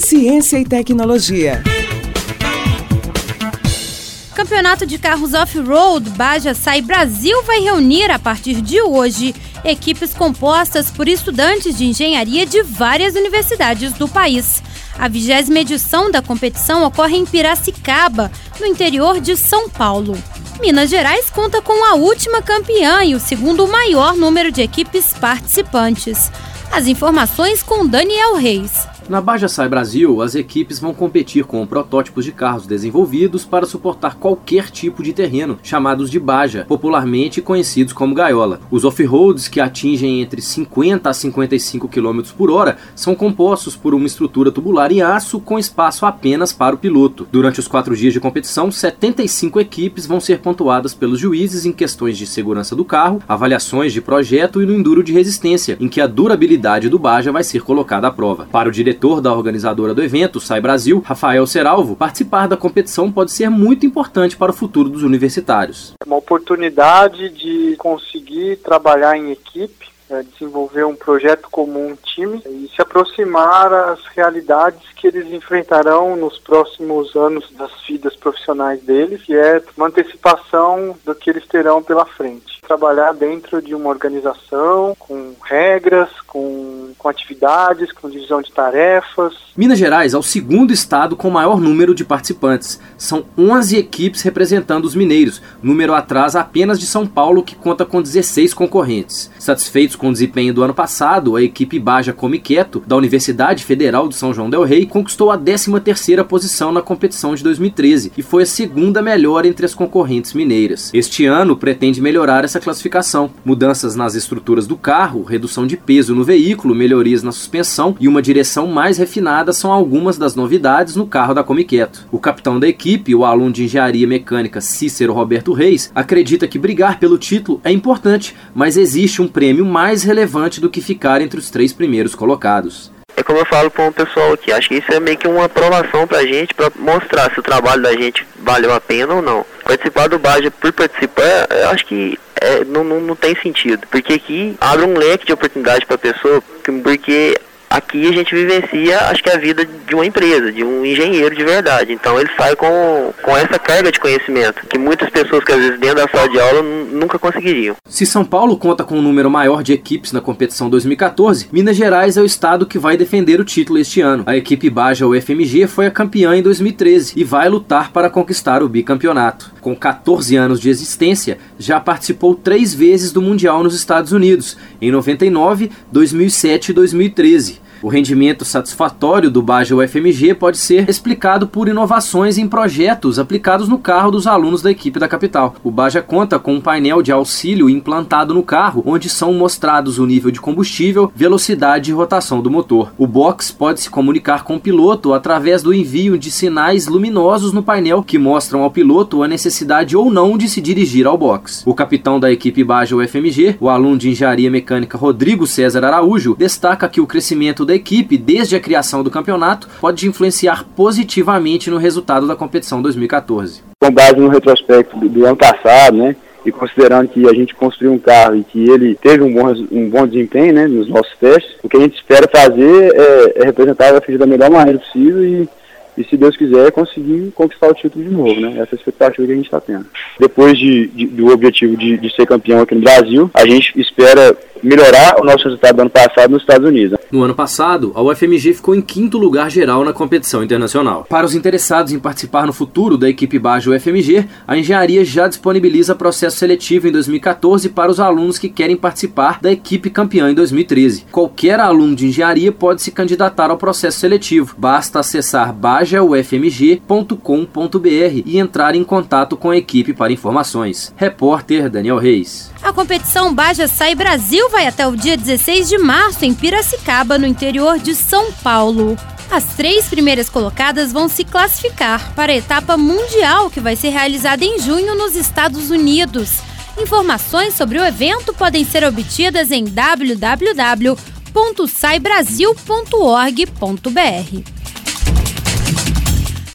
ciência e tecnologia. Campeonato de Carros Off-Road Baja Sai Brasil vai reunir, a partir de hoje, equipes compostas por estudantes de engenharia de várias universidades do país. A 20ª edição da competição ocorre em Piracicaba, no interior de São Paulo. Minas Gerais conta com a última campeã e o segundo maior número de equipes participantes. As informações com Daniel Reis. Na Baja Sai Brasil, as equipes vão competir com protótipos de carros desenvolvidos para suportar qualquer tipo de terreno, chamados de baja, popularmente conhecidos como gaiola. Os off-roads, que atingem entre 50 a 55 km por hora, são compostos por uma estrutura tubular em aço com espaço apenas para o piloto. Durante os 4 dias de competição, 75 equipes vão ser pontuadas pelos juízes em questões de segurança do carro, avaliações de projeto e no enduro de resistência, em que a durabilidade do baja vai ser colocada à prova. Para o diretor da organizadora do evento, Sai Brasil, Rafael Seralvo, participar da competição pode ser muito importante para o futuro dos universitários. Uma oportunidade de conseguir trabalhar em equipe, desenvolver um projeto comum, um time, e se aproximar das realidades que eles enfrentarão nos próximos anos das vidas profissionais deles, que é uma antecipação do que eles terão pela frente. Trabalhar dentro de uma organização, com regras, com atividades, com divisão de tarefas. Minas Gerais é o segundo estado com maior número de participantes. São 11 equipes representando os mineiros, número atrás apenas de São Paulo, que conta com 16 concorrentes. Satisfeitos com o desempenho do ano passado, a equipe Baja Come Quieto, da Universidade Federal de São João del Rei, conquistou a 13ª posição na competição de 2013 e foi a segunda melhor entre as concorrentes mineiras. Este ano pretende melhorar essa classificação. Mudanças nas estruturas do carro, redução de peso no veículo, melhorias na suspensão e uma direção mais refinada são algumas das novidades no carro da Come Quieto. O capitão da equipe, o aluno de engenharia mecânica Cícero Roberto Reis, acredita que brigar pelo título é importante, mas existe um prêmio mais relevante do que ficar entre os 3 primeiros colocados. É como eu falo com o pessoal aqui, acho que isso é meio que uma aprovação pra gente, pra mostrar se o trabalho da gente valeu a pena ou não. Participar do Baja por participar, eu acho que não tem sentido, porque aqui abre um leque de oportunidade pra pessoa, porque aqui a gente vivencia, acho que a vida de uma empresa, de um engenheiro de verdade. Então ele sai com essa carga de conhecimento, que muitas pessoas que às vezes dentro da sala de aula nunca conseguiriam. Se São Paulo conta com um número maior de equipes na competição 2014, Minas Gerais é o estado que vai defender o título este ano. A equipe Baja UFMG foi a campeã em 2013 e vai lutar para conquistar o bicampeonato. Com 14 anos de existência, já participou 3 vezes do Mundial nos Estados Unidos, em 99, 2007 e 2013. O rendimento satisfatório do Baja UFMG pode ser explicado por inovações em projetos aplicados no carro dos alunos da equipe da capital. O Baja conta com um painel de auxílio implantado no carro, onde são mostrados o nível de combustível, velocidade e rotação do motor. O box pode se comunicar com o piloto através do envio de sinais luminosos no painel que mostram ao piloto a necessidade ou não de se dirigir ao box. O capitão da equipe Baja UFMG, o aluno de engenharia mecânica Rodrigo César Araújo, destaca que o crescimento da equipe desde a criação do campeonato pode influenciar positivamente no resultado da competição 2014. Com base no retrospecto do ano passado, né, e considerando que a gente construiu um carro e que ele teve um bom desempenho, né, nos nossos testes, o que a gente espera fazer é representar a UFMG da melhor maneira possível e se Deus quiser, conseguir conquistar o título de novo, né? Essa é a expectativa que a gente está tendo. Depois do objetivo de ser campeão aqui no Brasil, a gente espera melhorar o nosso resultado do ano passado nos Estados Unidos. No ano passado, a UFMG ficou em 5º lugar geral na competição internacional. Para os interessados em participar no futuro da equipe Baja UFMG, a engenharia já disponibiliza processo seletivo em 2014 para os alunos que querem participar da equipe campeã em 2013. Qualquer aluno de engenharia pode se candidatar ao processo seletivo. Basta acessar bajaufmg.com.br e entrar em contato com a equipe para informações. Repórter Daniel Reis. A competição Baja Sai Brasil vai até o dia 16 de março em Piracicaba, no interior de São Paulo. As 3 primeiras colocadas vão se classificar para a etapa mundial, que vai ser realizada em junho nos Estados Unidos. Informações sobre o evento podem ser obtidas em www.saibrasil.org.br.